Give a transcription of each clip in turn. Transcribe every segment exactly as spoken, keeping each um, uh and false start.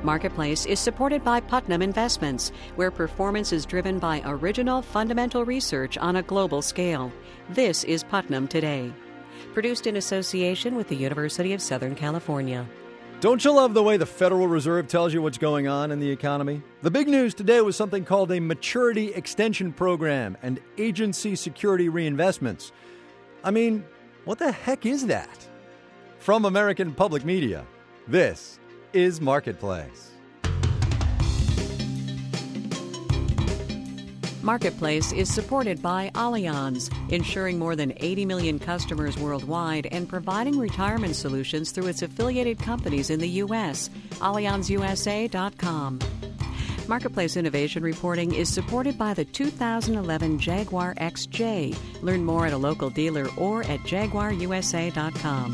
Marketplace is supported by Putnam Investments, where performance is driven by original fundamental research on a global scale. This is Putnam Today. Produced in association with the University of Southern California. Don't you love the way the Federal Reserve tells you what's going on in the economy? The big news today was something called a Maturity Extension Program and Agency Security Reinvestments. I mean, what the heck is that? From American Public Media, this is Marketplace. Marketplace is supported by Allianz, insuring more than eighty million customers worldwide and providing retirement solutions through its affiliated companies in the U S Allianz U S A dot com. Marketplace Innovation Reporting is supported by the two thousand eleven Jaguar X J. Learn more at a local dealer or at Jaguar U S A dot com.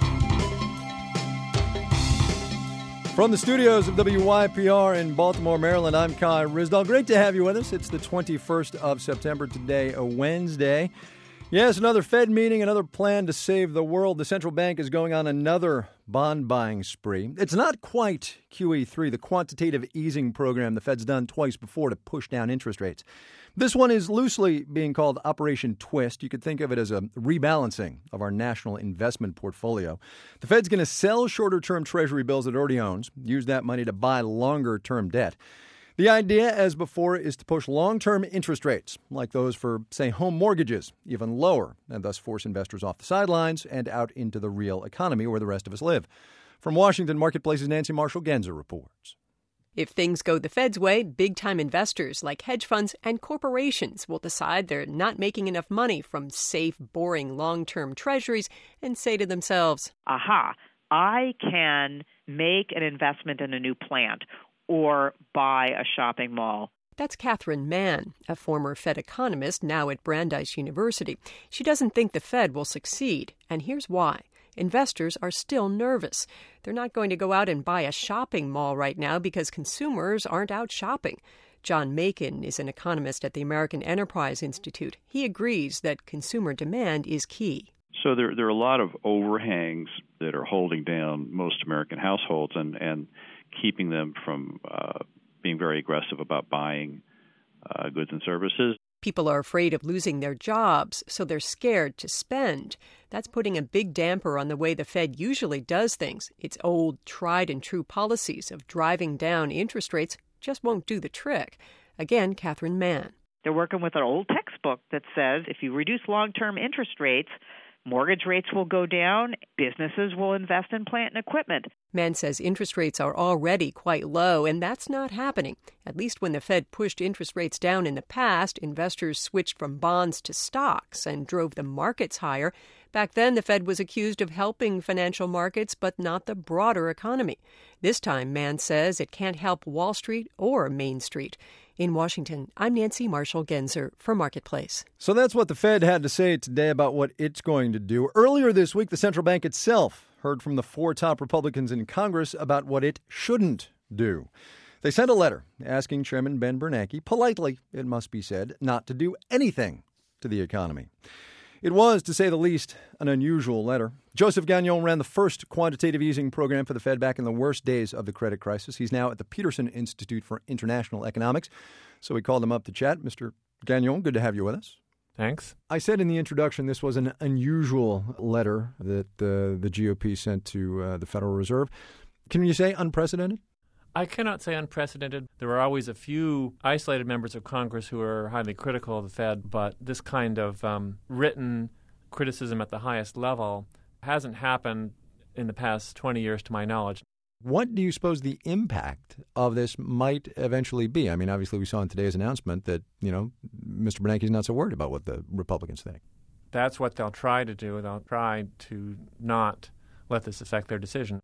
From the studios of W Y P R in Baltimore, Maryland, I'm Kai Ryssdal. Great to have you with us. It's the twenty-first of September today, a Wednesday. Yes, another Fed meeting, another plan to save the world. The central bank is going on another bond buying spree. It's not quite Q E three, the quantitative easing program the Fed's done twice before to push down interest rates. This one is loosely being called Operation Twist. You could think of it as a rebalancing of our national investment portfolio. The Fed's going to sell shorter-term Treasury bills it already owns, use that money to buy longer-term debt. The idea, as before, is to push long-term interest rates, like those for, say, home mortgages, even lower, and thus force investors off the sidelines and out into the real economy where the rest of us live. From Washington, Marketplace's Nancy Marshall-Genzer reports. If things go the Fed's way, big-time investors like hedge funds and corporations will decide they're not making enough money from safe, boring long-term treasuries and say to themselves, aha, I can make an investment in a new plant or buy a shopping mall. That's Catherine Mann, a former Fed economist now at Brandeis University. She doesn't think the Fed will succeed, and here's why. Investors are still nervous. They're not going to go out and buy a shopping mall right now because consumers aren't out shopping. John Makin is an economist at the American Enterprise Institute. He agrees that consumer demand is key. So there, there are a lot of overhangs that are holding down most American households and, and keeping them from uh, being very aggressive about buying uh, goods and services. People are afraid of losing their jobs, so they're scared to spend. That's putting a big damper on the way the Fed usually does things. Its old, tried-and-true policies of driving down interest rates just won't do the trick. Again, Catherine Mann. They're working with an old textbook that says if you reduce long-term interest rates, mortgage rates will go down, businesses will invest in plant and equipment. Mann says interest rates are already quite low, and that's not happening. At least when the Fed pushed interest rates down in the past, investors switched from bonds to stocks and drove the markets higher. Back then, the Fed was accused of helping financial markets, but not the broader economy. This time, Mann says it can't help Wall Street or Main Street. In Washington, I'm Nancy Marshall-Genzer for Marketplace. So that's what the Fed had to say today about what it's going to do. Earlier this week, the central bank itself heard from the four top Republicans in Congress about what it shouldn't do. They sent a letter asking Chairman Ben Bernanke, politely, it must be said, not to do anything to the economy. It was, to say the least, an unusual letter. Joseph Gagnon ran the first quantitative easing program for the Fed back in the worst days of the credit crisis. He's now at the Peterson Institute for International Economics. So we called him up to chat. Mister Gagnon, good to have you with us. Thanks. I said in the introduction this was an unusual letter that uh, the G O P sent to uh, the Federal Reserve. Can you say unprecedented? I cannot say unprecedented. There are always a few isolated members of Congress who are highly critical of the Fed, but this kind of um, written criticism at the highest level hasn't happened in the past twenty years to my knowledge. What do you suppose the impact of this might eventually be? I mean, obviously we saw in today's announcement that, you know, Mister Bernanke's not so worried about what the Republicans think. That's what they'll try to do. They'll try to not let this affect their decision.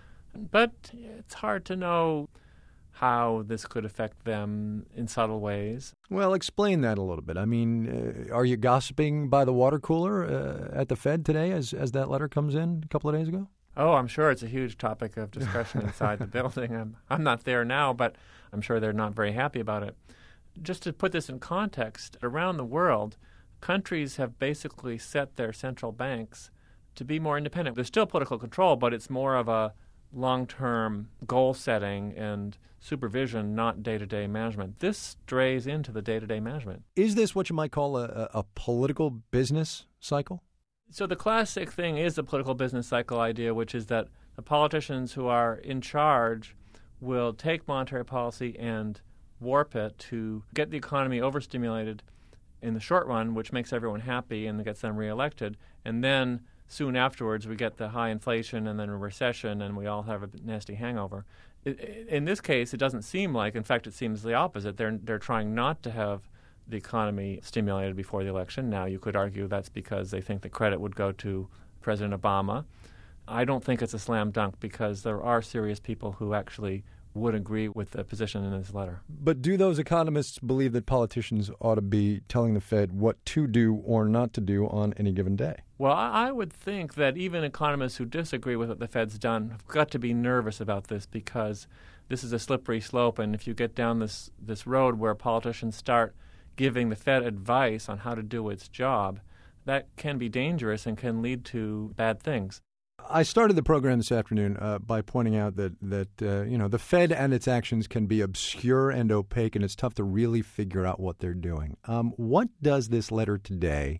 But it's hard to know how this could affect them in subtle ways. Well, explain that a little bit. I mean, uh, are you gossiping by the water cooler uh, at the Fed today as, as that letter comes in a couple of days ago? Oh, I'm sure it's a huge topic of discussion inside the building. I'm, I'm not there now, but I'm sure they're not very happy about it. Just to put this in context, around the world, countries have basically set their central banks to be more independent. There's still political control, but it's more of a long-term goal setting and supervision, not day-to-day management. This strays into the day-to-day management. Is this what you might call a, a political business cycle? So the classic thing is the political business cycle idea, which is that the politicians who are in charge will take monetary policy and warp it to get the economy overstimulated in the short run, which makes everyone happy and gets them reelected. And then soon afterwards, we get the high inflation and then a recession, and we all have a nasty hangover. In this case, it doesn't seem like, in fact, it seems the opposite. They're they're trying not to have the economy stimulated before the election. Now, you could argue that's because they think the credit would go to President Obama. I don't think it's a slam dunk because there are serious people who actually would agree with the position in his letter. But do those economists believe that politicians ought to be telling the Fed what to do or not to do on any given day? Well, I would think that even economists who disagree with what the Fed's done have got to be nervous about this because this is a slippery slope, and if you get down this, this road where politicians start giving the Fed advice on how to do its job, that can be dangerous and can lead to bad things. I started the program this afternoon uh, by pointing out that that uh, you know the Fed and its actions can be obscure and opaque, and it's tough to really figure out what they're doing. Um, what does this letter today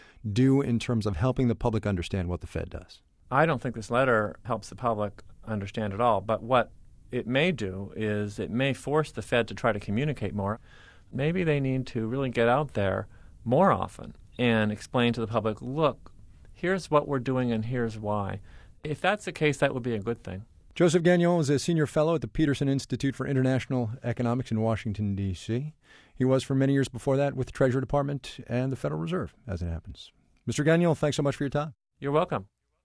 do in terms of helping the public understand what the Fed does? I don't think this letter helps the public understand at all, but what it may do is it may force the Fed to try to communicate more. Maybe they need to really get out there more often and explain to the public, look, here's what we're doing and here's why. If that's the case, that would be a good thing. Joseph Gagnon is a senior fellow at the Peterson Institute for International Economics in Washington, D C He was for many years before that with the Treasury Department and the Federal Reserve, as it happens. Mister Gagnon, thanks so much for your time. You're welcome.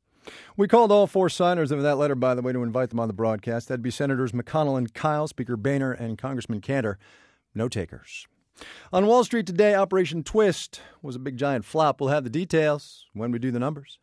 We called all four signers of that letter, by the way, to invite them on the broadcast. That'd be Senators McConnell and Kyle, Speaker Boehner, and Congressman Cantor. No takers. On Wall Street today, Operation Twist was a big giant flop. We'll have the details when we do the numbers.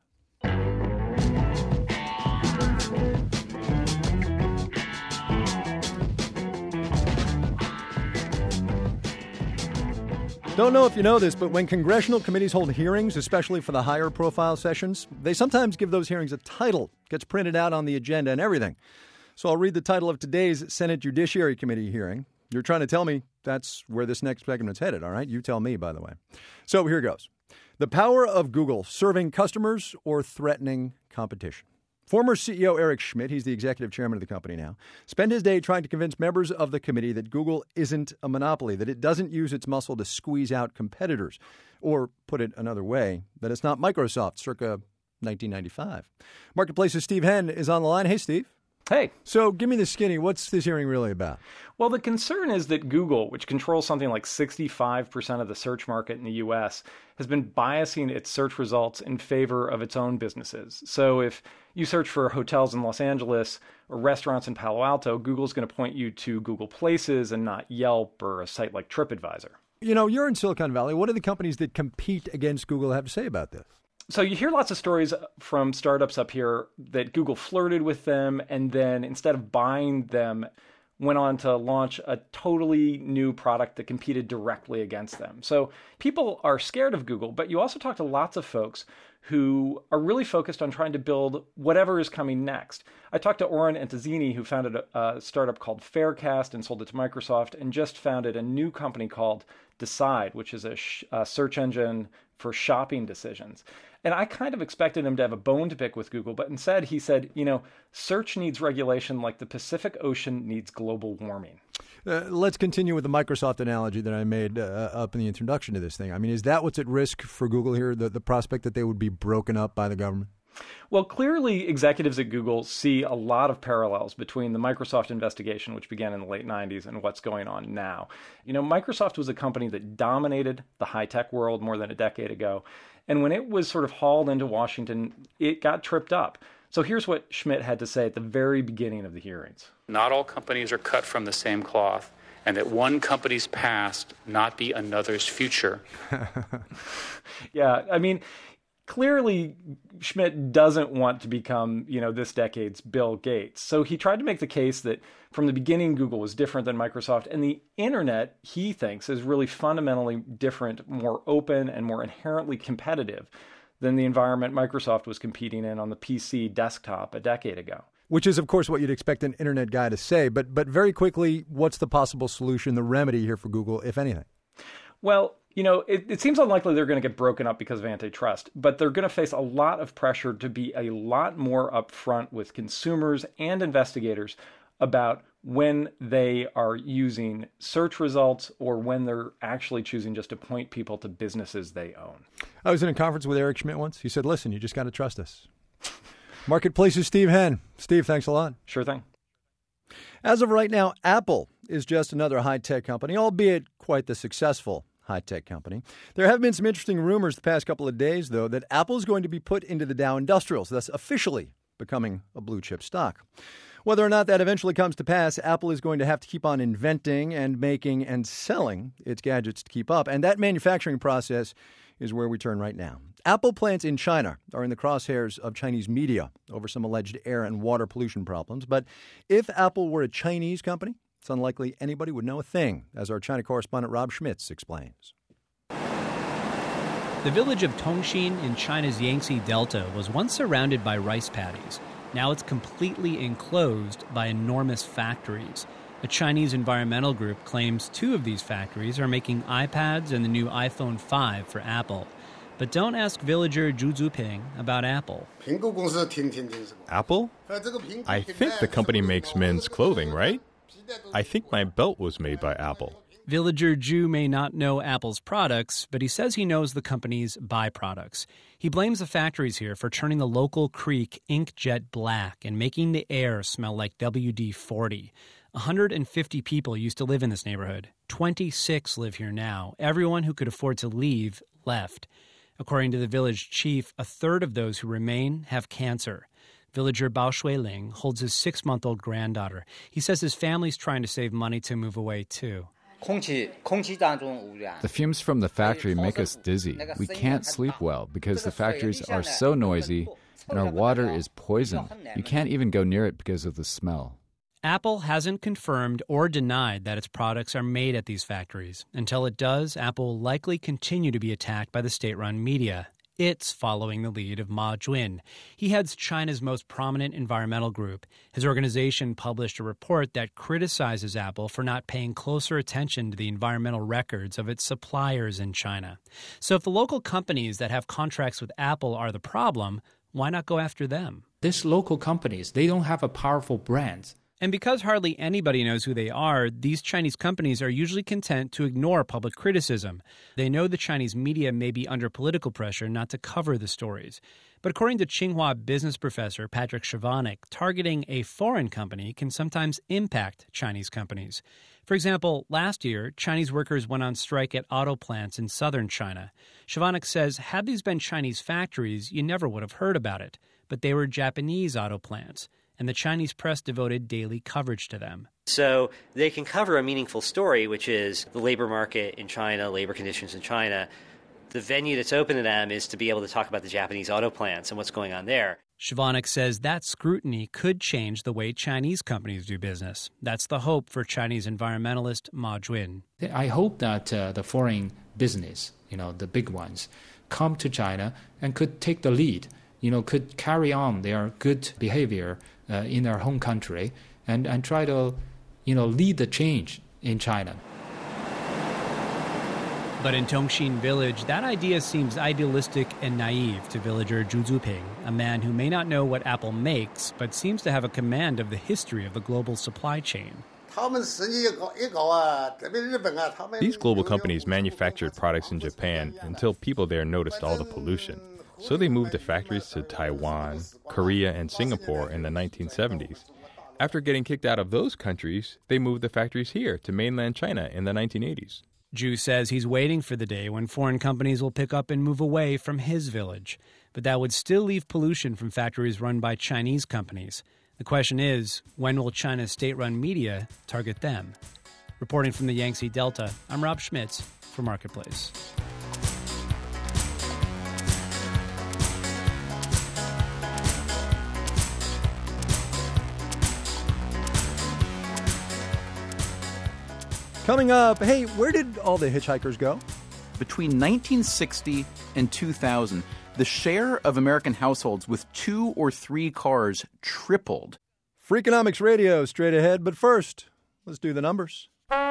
Don't know if you know this, but when congressional committees hold hearings, especially for the higher profile sessions, they sometimes give those hearings a title. It gets printed out on the agenda and everything. So I'll read the title of today's Senate Judiciary Committee hearing. You're trying to tell me that's where this next segment's headed, all right? You tell me, by the way. So here goes. The power of Google, serving customers or threatening competition. Former C E O Eric Schmidt, he's the executive chairman of the company now, spent his day trying to convince members of the committee that Google isn't a monopoly, that it doesn't use its muscle to squeeze out competitors. Or, put it another way, that it's not Microsoft circa nineteen ninety-five. Marketplace's Steve Henn is on the line. Hey, Steve. Hey. So give me the skinny. What's this hearing really about? Well, the concern is that Google, which controls something like sixty-five percent of the search market in the U S, has been biasing its search results in favor of its own businesses. So if you search for hotels in Los Angeles or restaurants in Palo Alto, Google's going to point you to Google Places and not Yelp or a site like TripAdvisor. You know, you're in Silicon Valley. What do the companies that compete against Google have to say about this? So you hear lots of stories from startups up here that Google flirted with them and then instead of buying them, went on to launch a totally new product that competed directly against them. So people are scared of Google, but you also talk to lots of folks who are really focused on trying to build whatever is coming next. I talked to Oren Antizini, who founded a, a startup called Faircast and sold it to Microsoft, and just founded a new company called Decide, which is a, sh- a search engine for shopping decisions. And I kind of expected him to have a bone to pick with Google, but instead he said, you know, search needs regulation like the Pacific Ocean needs global warming. Uh, let's continue with the Microsoft analogy that I made uh, up in the introduction to this thing. I mean, is that what's at risk for Google here, the, the prospect that they would be broken up by the government? Well, clearly executives at Google see a lot of parallels between the Microsoft investigation, which began in the late nineties, and what's going on now. You know, Microsoft was a company that dominated the high-tech world more than a decade ago. And when it was sort of hauled into Washington, it got tripped up. So here's what Schmidt had to say at the very beginning of the hearings. Not all companies are cut from the same cloth, and that one company's past not be another's future. Yeah, I mean, clearly Schmidt doesn't want to become, you know, this decade's Bill Gates. So he tried to make the case that from the beginning, Google was different than Microsoft. And the internet, he thinks, is really fundamentally different, more open, and more inherently competitive than the environment Microsoft was competing in on the P C desktop a decade ago. Which is, of course, what you'd expect an internet guy to say. But but very quickly, what's the possible solution, the remedy here for Google, if anything? Well, you know, it, it seems unlikely they're going to get broken up because of antitrust, but they're going to face a lot of pressure to be a lot more upfront with consumers and investigators about when they are using search results or when they're actually choosing just to point people to businesses they own. I was in a conference with Eric Schmidt once. He said, listen, you just got to trust us. Marketplace's Steve Henn. Steve, thanks a lot. Sure thing. As of right now, Apple is just another high-tech company, albeit quite the successful high-tech company. There have been some interesting rumors the past couple of days, though, that Apple is going to be put into the Dow Industrials, thus officially becoming a blue-chip stock. Whether or not that eventually comes to pass, Apple is going to have to keep on inventing and making and selling its gadgets to keep up. And that manufacturing process is where we turn right now. Apple plants in China are in the crosshairs of Chinese media over some alleged air and water pollution problems. But if Apple were a Chinese company, it's unlikely anybody would know a thing, as our China correspondent Rob Schmitz explains. The village of Tongxin in China's Yangtze Delta was once surrounded by rice paddies. Now it's completely enclosed by enormous factories. A Chinese environmental group claims two of these factories are making iPads and the new iPhone five for Apple. But don't ask villager Zhu Zuping about Apple. Apple? I think the company makes men's clothing, right? I think my belt was made by Apple. Villager Zhu may not know Apple's products, but he says he knows the company's byproducts. He blames the factories here for turning the local creek inkjet black and making the air smell like W D forty. one hundred fifty people used to live in this neighborhood. twenty-six live here now. Everyone who could afford to leave left. According to the village chief, a third of those who remain have cancer. Villager Bao Shuiling holds his six-month-old granddaughter. He says his family's trying to save money to move away, too. The fumes from the factory make us dizzy. We can't sleep well because the factories are so noisy and our water is poison. You can't even go near it because of the smell. Apple hasn't confirmed or denied that its products are made at these factories. Until it does, Apple will likely continue to be attacked by the state-run media. It's following the lead of Ma Jun. He heads China's most prominent environmental group. His organization published a report that criticizes Apple for not paying closer attention to the environmental records of its suppliers in China. So if the local companies that have contracts with Apple are the problem, why not go after them? These local companies, they don't have a powerful brand. And because hardly anybody knows who they are, these Chinese companies are usually content to ignore public criticism. They know the Chinese media may be under political pressure not to cover the stories. But according to Tsinghua business professor Patrick Chovanec, targeting a foreign company can sometimes impact Chinese companies. For example, last year, Chinese workers went on strike at auto plants in southern China. Chovanec says, had these been Chinese factories, you never would have heard about it. But they were Japanese auto plants, and the Chinese press devoted daily coverage to them. So they can cover a meaningful story, which is the labor market in China, labor conditions in China. The venue that's open to them is to be able to talk about the Japanese auto plants and what's going on there. Chovanec says that scrutiny could change the way Chinese companies do business. That's the hope for Chinese environmentalist Ma Jun. I hope that uh, the foreign business, you know, the big ones, come to China and could take the lead, you know, could carry on their good behavior Uh, in their home country and, and try to, you know, lead the change in China. But in Tongxin village, that idea seems idealistic and naive to villager Zhu Zuping, a man who may not know what Apple makes, but seems to have a command of the history of the global supply chain. These global companies manufactured products in Japan until people there noticed all the pollution. So they moved the factories to Taiwan, Korea, and Singapore in the nineteen seventies. After getting kicked out of those countries, they moved the factories here to mainland China in the nineteen eighties. Zhu says he's waiting for the day when foreign companies will pick up and move away from his village. But that would still leave pollution from factories run by Chinese companies. The question is, when will China's state-run media target them? Reporting from the Yangtze Delta, I'm Rob Schmitz for Marketplace. Coming up, hey, where did all the hitchhikers go? Between nineteen sixty and two thousand, the share of American households with two or three cars tripled. Freakonomics Radio straight ahead, but first, let's do the numbers.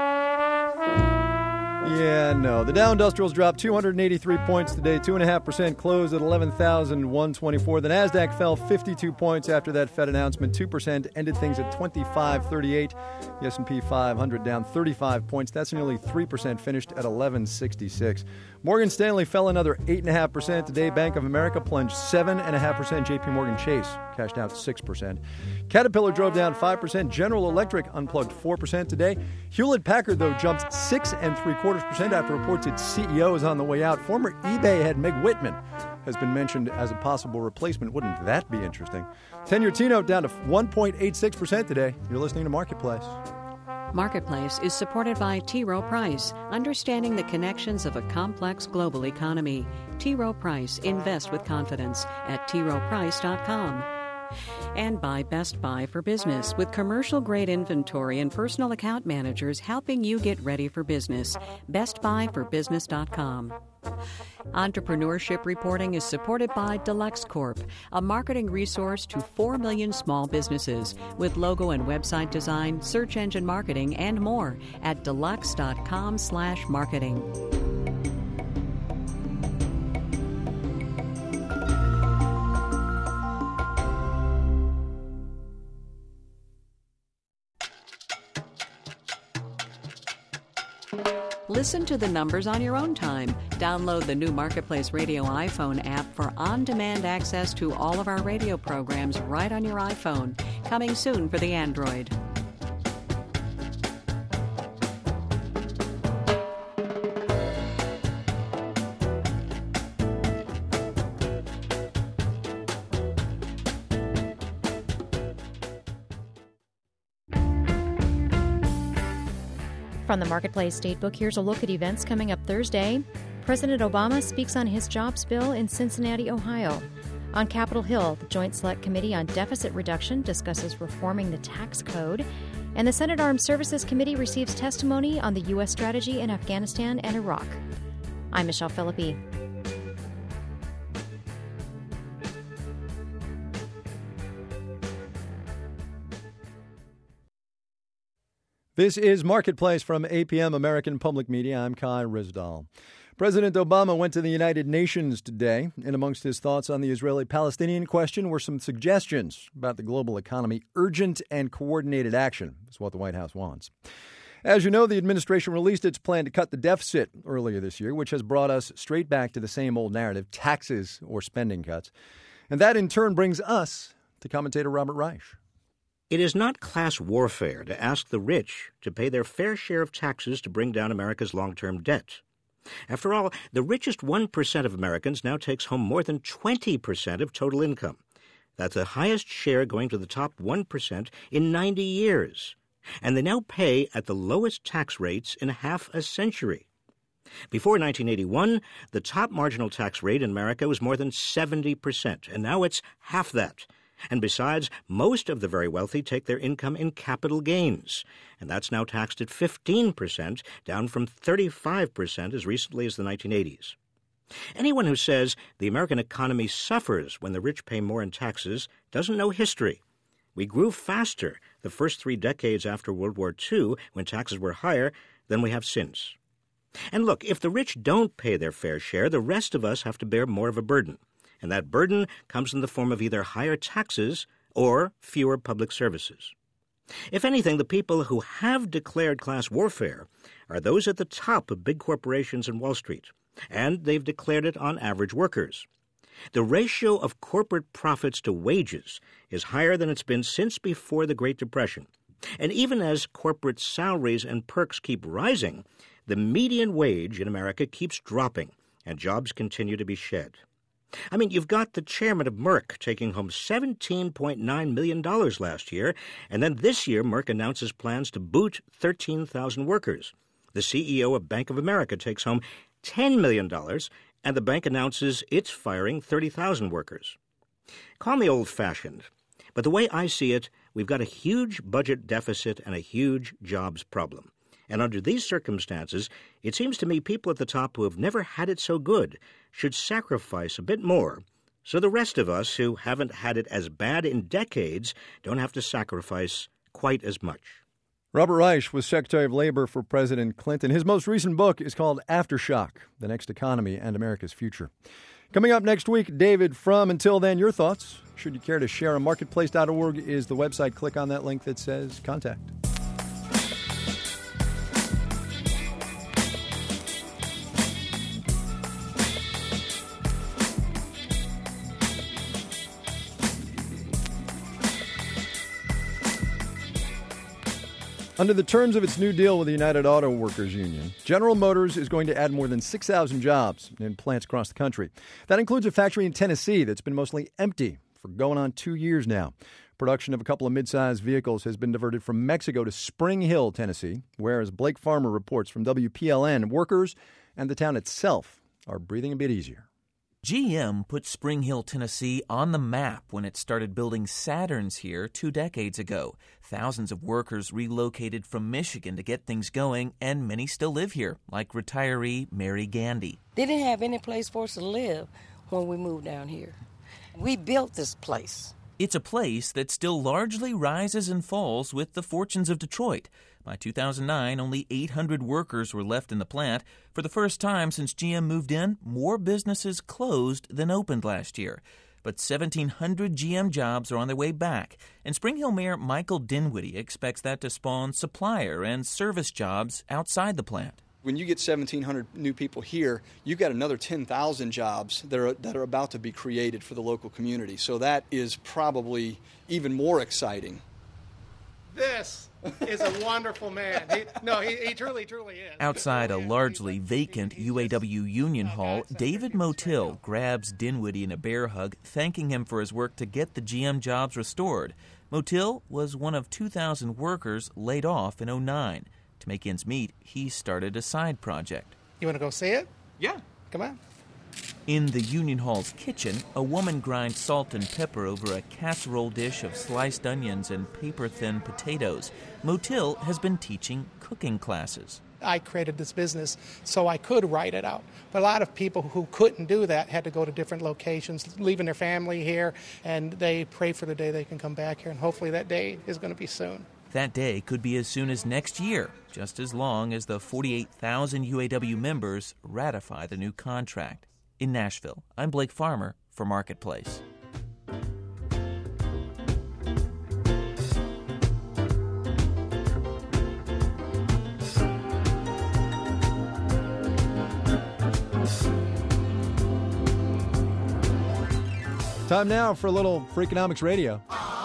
Yeah, no. The Dow Industrials dropped two hundred eighty-three points today, two point five percent, closed at eleven thousand one hundred twenty-four. The Nasdaq fell fifty-two points after that Fed announcement, two percent, ended things at twenty-five thirty-eight. The S and P five hundred down thirty-five points. That's nearly three percent, finished at eleven sixty-six. Morgan Stanley fell another eight point five percent today. Bank of America plunged seven point five percent. J P Morgan Chase cashed out six percent. Caterpillar drove down five percent. General Electric unplugged four percent today. Hewlett-Packard, though, jumped six and three quarters percent after reports its C E O is on the way out. Former eBay head Meg Whitman has been mentioned as a possible replacement. Wouldn't that be interesting? ten-year T-note down to one point eight six percent today. You're listening to Marketplace. Marketplace is supported by T. Rowe Price, understanding the connections of a complex global economy. T. Rowe Price, invest with confidence at t rowe price dot com. And by Best Buy for Business, with commercial-grade inventory and personal account managers helping you get ready for business. best buy for business dot com. Entrepreneurship reporting is supported by Deluxe Corp, a marketing resource to four million small businesses with logo and website design, search engine marketing, and more at deluxe dot com slash marketing. Listen to the numbers on your own time. Download the new Marketplace Radio iPhone app for on-demand access to all of our radio programs right on your iPhone. Coming soon for the Android. From the Marketplace Statebook, here's a look at events coming up Thursday. President Obama speaks on his jobs bill in Cincinnati, Ohio. On Capitol Hill, the Joint Select Committee on Deficit Reduction discusses reforming the tax code. And the Senate Armed Services Committee receives testimony on the U S strategy in Afghanistan and Iraq. I'm Michelle Philippi. This is Marketplace from A P M American Public Media. I'm Kai Ryssdal. President Obama went to the United Nations today, and amongst his thoughts on the Israeli-Palestinian question were some suggestions about the global economy. Urgent and coordinated action is what the White House wants. As you know, the administration released its plan to cut the deficit earlier this year, which has brought us straight back to the same old narrative, taxes or spending cuts. And that in turn brings us to commentator Robert Reich. It is not class warfare to ask the rich to pay their fair share of taxes to bring down America's long-term debt. After all, the richest one percent of Americans now takes home more than twenty percent of total income. That's the highest share going to the top one percent in ninety years. And they now pay at the lowest tax rates in half a century. Before nineteen eighty-one, the top marginal tax rate in America was more than seventy percent, and now it's half that. And besides, most of the very wealthy take their income in capital gains, and that's now taxed at fifteen percent, down from thirty-five percent as recently as the nineteen eighties. Anyone who says the American economy suffers when the rich pay more in taxes doesn't know history. We grew faster the first three decades after World War Two, when taxes were higher, than we have since. And look, if the rich don't pay their fair share, the rest of us have to bear more of a burden. And that burden comes in the form of either higher taxes or fewer public services. If anything, the people who have declared class warfare are those at the top of big corporations and Wall Street, and they've declared it on average workers. The ratio of corporate profits to wages is higher than it's been since before the Great Depression. And even as corporate salaries and perks keep rising, the median wage in America keeps dropping, and jobs continue to be shed. I mean, you've got the chairman of Merck taking home seventeen point nine million dollars last year, and then this year Merck announces plans to boot thirteen thousand workers. The C E O of Bank of America takes home ten million dollars, and the bank announces it's firing thirty thousand workers. Call me old-fashioned, but the way I see it, we've got a huge budget deficit and a huge jobs problem. And under these circumstances, it seems to me people at the top who have never had it so good should sacrifice a bit more So the rest of us who haven't had it as bad in decades don't have to sacrifice quite as much. Robert Reich was Secretary of Labor for President Clinton. His most recent book is called Aftershock, The Next Economy and America's Future. Coming up next week, David Frum. Until then, your thoughts. Should you care to share on marketplace dot org is the website. Click on that link that says contact. Under the terms of its new deal with the United Auto Workers Union, General Motors is going to add more than six thousand jobs in plants across the country. That includes a factory in Tennessee that's been mostly empty for going on two years now. Production of a couple of mid-sized vehicles has been diverted from Mexico to Spring Hill, Tennessee, where, as Blake Farmer reports from W P L N, workers and the town itself are breathing a bit easier. G M put Spring Hill, Tennessee on the map when it started building Saturns here two decades ago. Thousands of workers relocated from Michigan to get things going, and many still live here, like retiree Mary Gandy. They didn't have any place for us to live when we moved down here. We built this place. It's a place that still largely rises and falls with the fortunes of Detroit. By two thousand nine, only eight hundred workers were left in the plant. For the first time since G M moved in, more businesses closed than opened last year. But seventeen hundred G M jobs are on their way back, and Spring Hill Mayor Michael Dinwiddie expects that to spawn supplier and service jobs outside the plant. When you get seventeen hundred new people here, you've got another ten thousand jobs that are, that are about to be created for the local community. So that is probably even more exciting. This is a wonderful man. He, no, he, he truly, truly is. Outside a largely vacant U A W Union Hall, David Motil grabs Dinwiddie in a bear hug, thanking him for his work to get the G M jobs restored. Motil was one of two thousand workers laid off in oh nine. To make ends meet, he started a side project. You want to go see it? Yeah. Come on. In the Union Hall's kitchen, a woman grinds salt and pepper over a casserole dish of sliced onions and paper-thin potatoes. Motil has been teaching cooking classes. I created this business so I could write it out. But a lot of people who couldn't do that had to go to different locations, leaving their family here, and they pray for the day they can come back here, and hopefully that day is going to be soon. That day could be as soon as next year, just as long as the forty-eight thousand U A W members ratify the new contract. In Nashville, I'm Blake Farmer for Marketplace. Time now for a little Freakonomics Radio.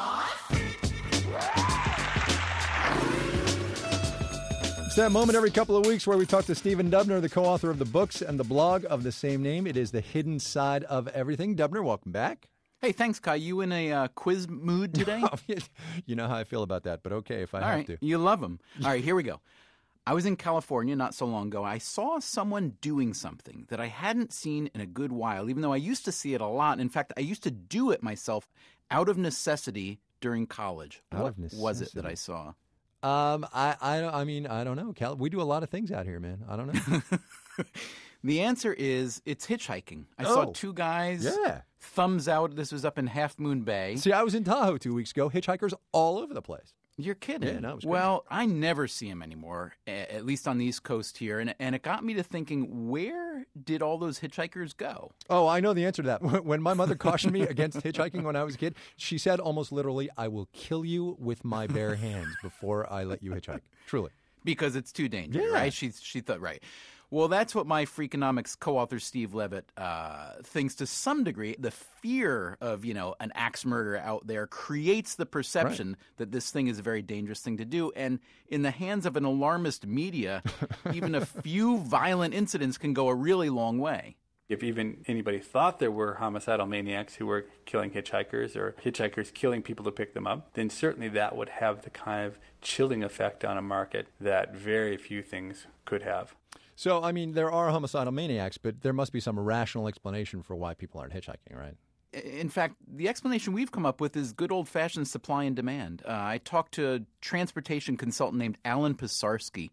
It's that moment every couple of weeks where we talk to Stephen Dubner, the co-author of the books and the blog of the same name. It is The Hidden Side of Everything. Dubner, welcome back. Hey, thanks, Kai. You in a uh, quiz mood today? You know how I feel about that, but okay if I All have right. to. You love them. All right, here we go. I was in California not so long ago. I saw someone doing something that I hadn't seen in a good while, even though I used to see it a lot. In fact, I used to do it myself out of necessity during college. Out what of necessity. was it that I saw? Um, I, I, I mean, I don't know. Cal- we do a lot of things out here, man. I don't know. The answer is it's hitchhiking. I Oh. saw two guys. Yeah. Thumbs out. This was up in Half Moon Bay. See, I was in Tahoe two weeks ago. Hitchhikers all over the place. You're kidding. Yeah, no, it was crazy. Well, I never see them anymore, a- at least on the East Coast here. And, and it got me to thinking, where did all those hitchhikers go? Oh, I know the answer to that. When my mother cautioned me against hitchhiking when I was a kid, she said almost literally, I will kill you with my bare hands before I let you hitchhike. Truly. Because it's too dangerous, Yeah. right? She, she thought, right. Well, that's what my Freakonomics co-author Steve Levitt uh, thinks to some degree. The fear of, you know, an axe murder out there creates the perception Right. that this thing is a very dangerous thing to do. And in the hands of an alarmist media, even a few violent incidents can go a really long way. If even anybody thought there were homicidal maniacs who were killing hitchhikers or hitchhikers killing people to pick them up, then certainly that would have the kind of chilling effect on a market that very few things could have. So, I mean, there are homicidal maniacs, but there must be some rational explanation for why people aren't hitchhiking, right? In fact, the explanation we've come up with is good old-fashioned supply and demand. Uh, I talked to a transportation consultant named Alan Pisarski,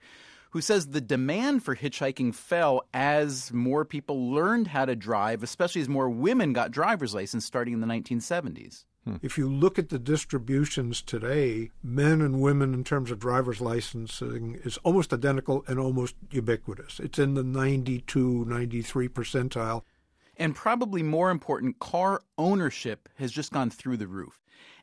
who says the demand for hitchhiking fell as more people learned how to drive, especially as more women got driver's license starting in the nineteen seventies. Hmm. If you look at the distributions today, men and women in terms of driver's licensing is almost identical and almost ubiquitous. It's in the ninety-two, ninety-three percentile. And probably more important, car ownership has just gone through the roof.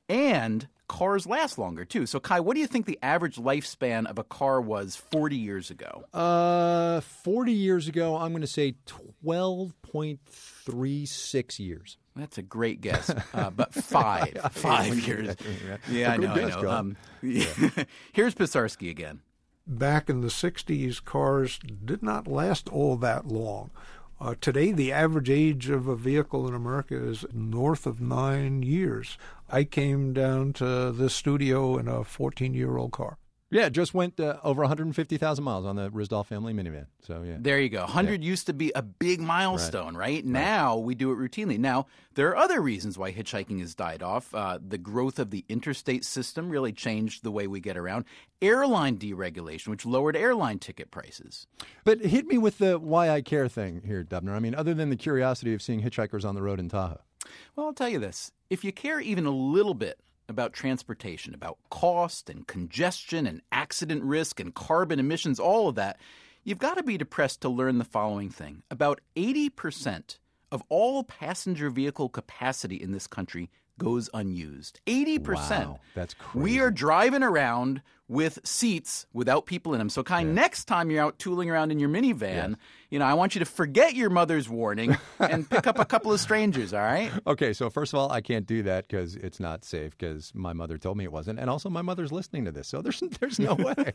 And cars last longer, too. So, Kai, what do you think the average lifespan of a car was forty years ago? Uh, forty years ago, I'm going to say twelve point three six years. That's a great guess, uh, but five, five years. Yeah, I know, I know. Um, yeah. Here's Pisarski again. Back in the sixties, cars did not last all that long. Uh, today, the average age of a vehicle in America is north of nine years. I came down to this studio in a fourteen-year-old car. Yeah, it just went uh, over one hundred fifty thousand miles on the Risdall family minivan. So, yeah. There you go. one hundred yeah. used to be a big milestone, right? right? Now right. we do it routinely. Now, there are other reasons why hitchhiking has died off. Uh, the growth of the interstate system really changed the way we get around. Airline deregulation, which lowered airline ticket prices. But hit me with the why I care thing here, Dubner. I mean, other than the curiosity of seeing hitchhikers on the road in Tahoe. Well, I'll tell you this. If you care even a little bit about transportation, about cost and congestion and accident risk and carbon emissions, all of that, you've got to be depressed to learn the following thing. About eighty percent of all passenger vehicle capacity in this country goes unused. eighty percent. Wow, that's crazy. We are driving around with seats without people in them. So, Kai, yeah. next time you're out tooling around in your minivan, yes. you know, I want you to forget your mother's warning and pick up a couple of strangers, all right? Okay, so first of all, I can't do that because it's not safe because my mother told me it wasn't. And also my mother's listening to this, so there's, there's no way.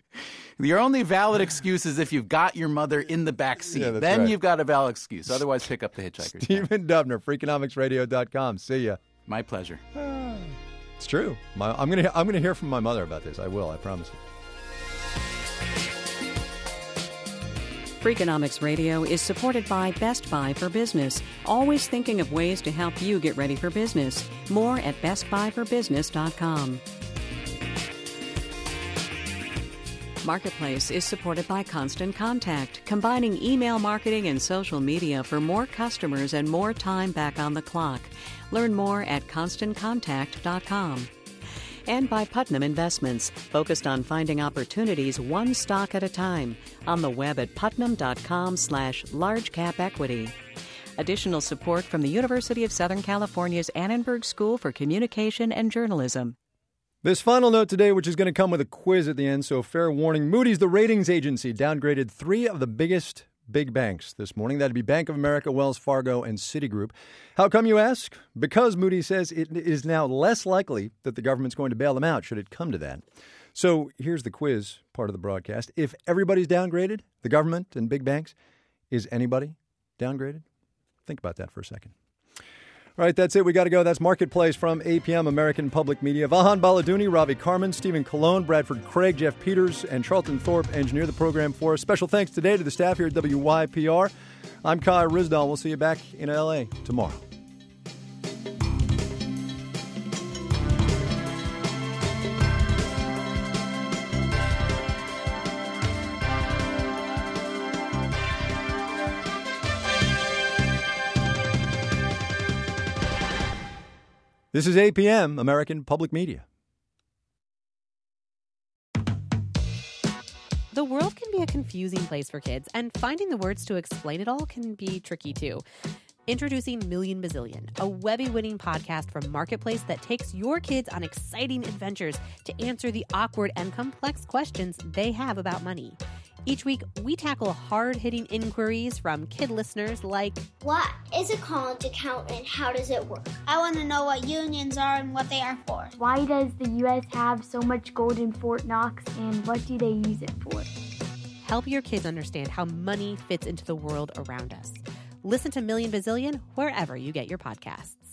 Your only valid excuse is if you've got your mother in the back seat. Yeah, then right. you've got a valid excuse. Otherwise, pick up the hitchhikers. Stephen Dubner, Freakonomics Radio dot com. See ya. My pleasure. It's true. My, I'm gonna I'm gonna hear from my mother about this. I will. I promise you. Freakonomics Radio is supported by Best Buy for Business, always thinking of ways to help you get ready for business. More at best buy for business dot com. Marketplace is supported by Constant Contact, combining email marketing and social media for more customers and more time back on the clock. Learn more at constant contact dot com. And by Putnam Investments, focused on finding opportunities one stock at a time. On the web at putnam dot com slash large cap equity. Additional support from the University of Southern California's Annenberg School for Communication and Journalism. This final note today, which is going to come with a quiz at the end, so fair warning. Moody's, the ratings agency, downgraded three of the biggest big banks this morning. That'd be Bank of America, Wells Fargo, and Citigroup. How come, you ask? Because Moody's says it is now less likely that the government's going to bail them out should it come to that. So here's the quiz part of the broadcast. If everybody's downgraded, the government and big banks, is anybody downgraded? Think about that for a second. All right, that's it. We got to go. That's Marketplace from A P M American Public Media. Vahan Baladouni, Ravi Carmen, Stephen Colon, Bradford Craig, Jeff Peters, and Charlton Thorpe engineer the program for us. Special thanks today to the staff here at W Y P R. I'm Kai Risdall. We'll see you back in L A tomorrow. This is A P M, American Public Media. The world can be a confusing place for kids, and finding the words to explain it all can be tricky too. Introducing Million Bazillion, a Webby-winning podcast from Marketplace that takes your kids on exciting adventures to answer the awkward and complex questions they have about money. Each week, we tackle hard-hitting inquiries from kid listeners like, what is a college account and how does it work? I want to know what unions are and what they are for. Why does the U S have so much gold in Fort Knox and what do they use it for? Help your kids understand how money fits into the world around us. Listen to Million Bazillion wherever you get your podcasts.